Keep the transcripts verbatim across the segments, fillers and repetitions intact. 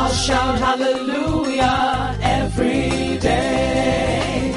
I'll shout hallelujah every day.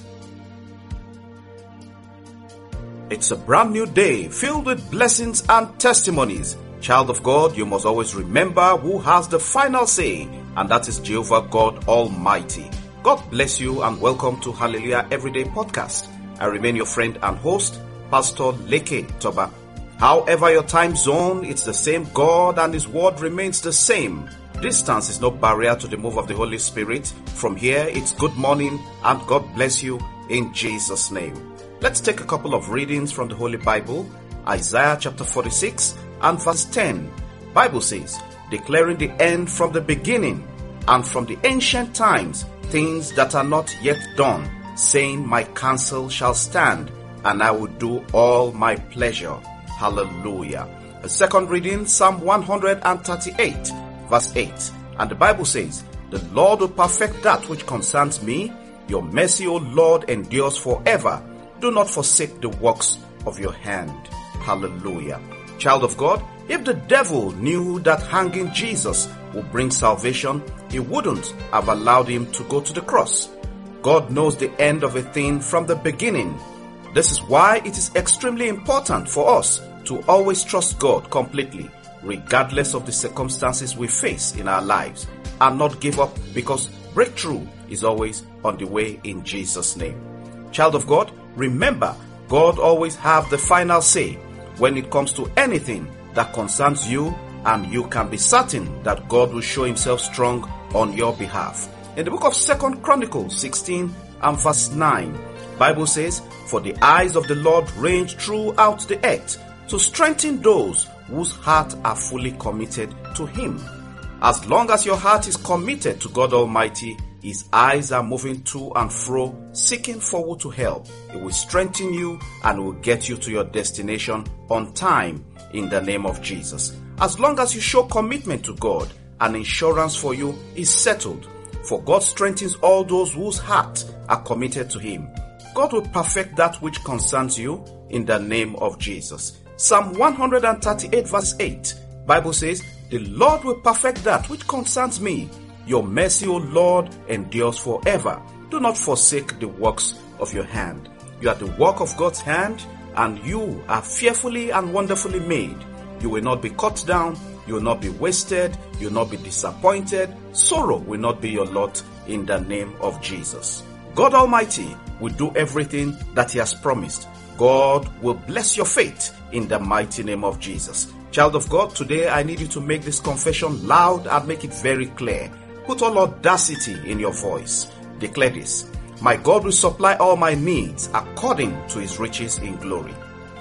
It's a brand new day filled with blessings and testimonies. Child of God, you must always remember who has the final say, and that is Jehovah God Almighty. God bless you and welcome to Hallelujah Everyday Podcast. I remain your friend and host, Pastor Leke Toba. However your time zone, it's the same God and His word remains the same. Distance is no barrier to the move of the Holy Spirit. From here, it's good morning and God bless you in Jesus' name. Let's take a couple of readings from the Holy Bible. Isaiah chapter forty-six and verse ten. Bible says, declaring the end from the beginning and from the ancient times, things that are not yet done, saying, my counsel shall stand, and I will do all my pleasure. Hallelujah. A second reading, Psalm one thirty-eight, verse eight. And the Bible says, the Lord will perfect that which concerns me. Your mercy, O Lord, endures forever. Do not forsake the works of your hand. Hallelujah. Child of God, if the devil knew that hanging Jesus would bring salvation, he wouldn't have allowed him to go to the cross. God knows the end of a thing from the beginning. This is why it is extremely important for us to always trust God completely, regardless of the circumstances we face in our lives, and not give up, because breakthrough is always on the way in Jesus' name. Child of God, remember, God always has the final say when it comes to anything that concerns you, and you can be certain that God will show Himself strong on your behalf. In the book of Second Chronicles sixteen and verse nine, Bible says, for the eyes of the Lord range throughout the earth to strengthen those whose hearts are fully committed to Him. As long as your heart is committed to God Almighty, His eyes are moving to and fro, seeking forward to help. It will strengthen you and will get you to your destination on time in the name of Jesus. As long as you show commitment to God, an insurance for you is settled. For God strengthens all those whose hearts are committed to Him. God will perfect that which concerns you in the name of Jesus. Psalm one thirty-eight verse eight, Bible says, the Lord will perfect that which concerns me. Your mercy, O Lord, endures forever. Do not forsake the works of your hand. You are the work of God's hand, and you are fearfully and wonderfully made. You will not be cut down. You will not be wasted. You will not be disappointed. Sorrow will not be your lot in the name of Jesus. God Almighty will do everything that He has promised. God will bless your faith in the mighty name of Jesus. Child of God, today I need you to make this confession loud and make it very clear. Put all audacity in your voice. Declare this. My God will supply all my needs according to His riches in glory.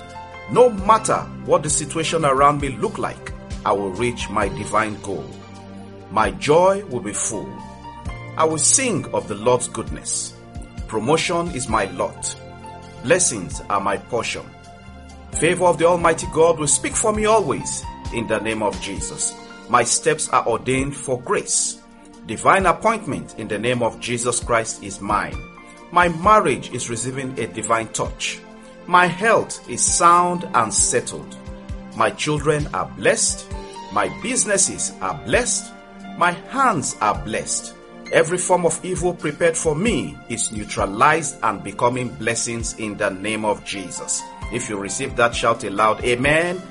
No matter what the situation around me look like, I will reach my divine goal. My joy will be full. I will sing of the Lord's goodness. Promotion is my lot. Blessings are my portion. Favor of the Almighty God will speak for me always in the name of Jesus. My steps are ordained for grace. Divine appointment in the name of Jesus Christ is mine. My marriage is receiving a divine touch. My health is sound and settled. My children are blessed. My businesses are blessed. My hands are blessed. Every form of evil prepared for me is neutralized and becoming blessings in the name of Jesus. If you receive that, shout aloud, amen,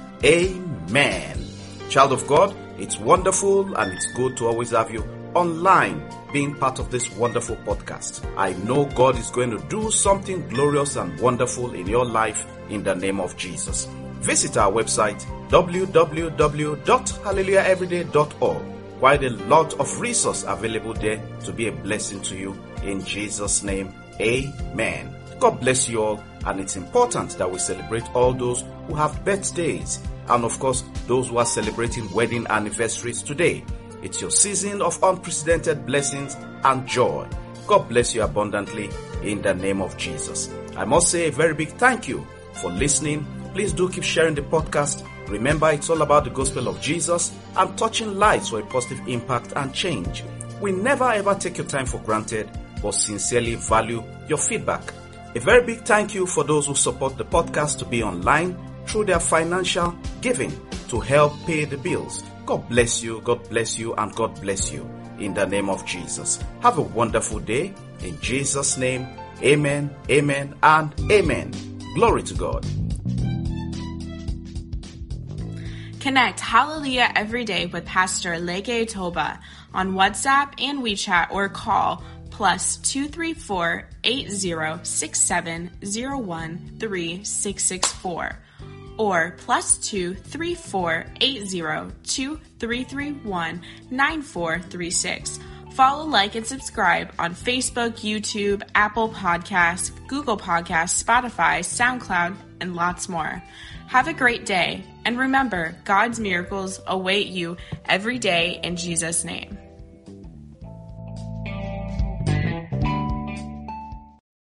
amen. Child of God, it's wonderful and it's good to always have you online being part of this wonderful podcast. I know God is going to do something glorious and wonderful in your life in the name of Jesus. Visit our website w w w dot hallelujah everyday dot org. Quite a lot of resources available there to be a blessing to you in Jesus' name. Amen. God bless you all, and it's important that we celebrate all those who have birthdays and of course those who are celebrating wedding anniversaries today. It's your season of unprecedented blessings and joy. God bless you abundantly in the name of Jesus. I must say a very big thank you for listening. Please do keep sharing the podcast. Remember, it's all about the gospel of Jesus and touching lives for a positive impact and change. We never ever take your time for granted, but sincerely value your feedback. A very big thank you for those who support the podcast to be online through their financial giving to help pay the bills. God bless you, God bless you, and God bless you in the name of Jesus. Have a wonderful day. In Jesus' name, amen, amen, and amen. Glory to God. Connect Hallelujah every day with Pastor Leke Toba on WhatsApp and WeChat, or call plus two three four, eight zero six seven zero one three six six four or plus two three four, eight zero two three three one nine four three six. Follow, like, and subscribe on Facebook, YouTube, Apple Podcasts, Google Podcasts, Spotify, SoundCloud, and lots more. Have a great day, and remember, God's miracles await you every day in Jesus' name.